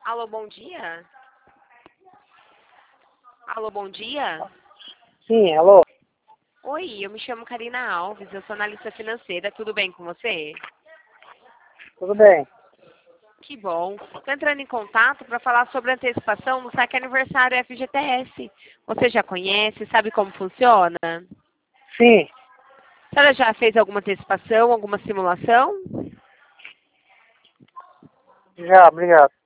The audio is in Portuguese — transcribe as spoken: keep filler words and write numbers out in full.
Alô, bom dia? Alô, bom dia? Sim, alô? Oi, eu me chamo Karina Alves, eu sou analista financeira, tudo bem com você? Tudo bem? Que bom. Estou entrando em contato para falar sobre a antecipação no saque aniversário F G T S. Você já conhece, sabe como funciona? A Sim, senhora já fez alguma antecipação, alguma simulação? já, obrigado.